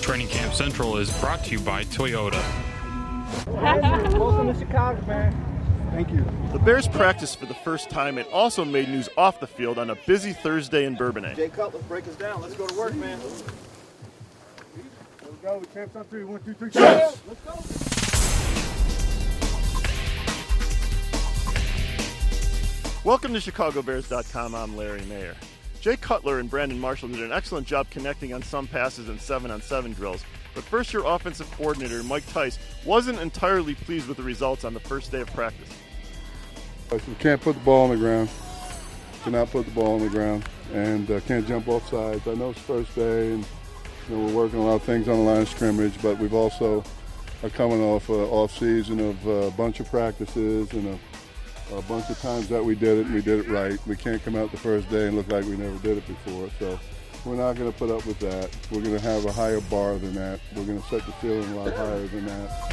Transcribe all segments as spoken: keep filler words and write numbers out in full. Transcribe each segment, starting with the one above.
Training Camp Central is brought to you by Toyota. Welcome to Chicago, man. Thank you. The Bears practiced for the first time and also made news off the field on a busy Thursday in Bourbonnais. Jay Cutler, break us down. Let's go to work, man. Here we go. Champs on three. One, two, three. Yes. Let's go. Welcome to Chicago Bears dot com. I'm Larry Mayer. Jay Cutler and Brandon Marshall did an excellent job connecting on some passes and seven-on-seven drills, but first-year offensive coordinator Mike Tice wasn't entirely pleased with the results on the first day of practice. We can't put the ball on the ground. Cannot put the ball on the ground, and uh, can't jump off sides. I know it's first day, and you know, we're working a lot of things on the line of scrimmage, but we've also are coming off an off-season of a bunch of practices and a A bunch of times that we did it and we did it right. We can't come out the first day and look like we never did it before. So we're not going to put up with that. We're going to have a higher bar than that. We're going to set the ceiling a lot higher than that.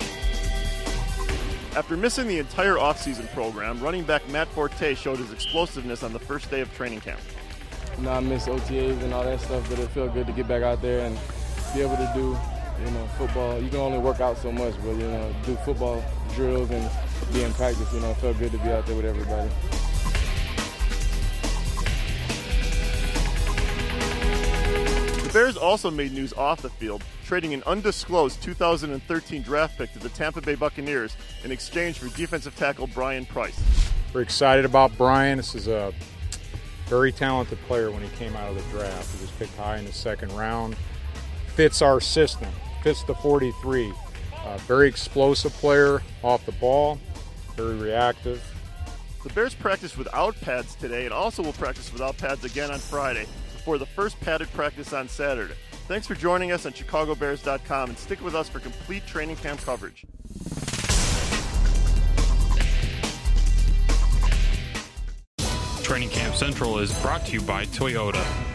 After missing the entire offseason program, running back Matt Forte showed his explosiveness on the first day of training camp. You know, I miss O T As and all that stuff, but it felt good to get back out there and be able to do, you know, football. You can only work out so much, but, you know, do football drills and be in practice. You know, it felt good to be out there with everybody. The Bears also made news off the field, trading an undisclosed two thousand thirteen draft pick to the Tampa Bay Buccaneers in exchange for defensive tackle Brian Price. We're excited about Brian. This is a very talented player when he came out of the draft. He was picked high in the second round. Fits our system, fits the forty-three. Uh, very explosive player off the ball, very reactive. The Bears practiced without pads today and also will practice without pads again on Friday before the first padded practice on Saturday. Thanks for joining us on Chicago Bears dot com and stick with us for complete training camp coverage. Training Camp Central is brought to you by Toyota.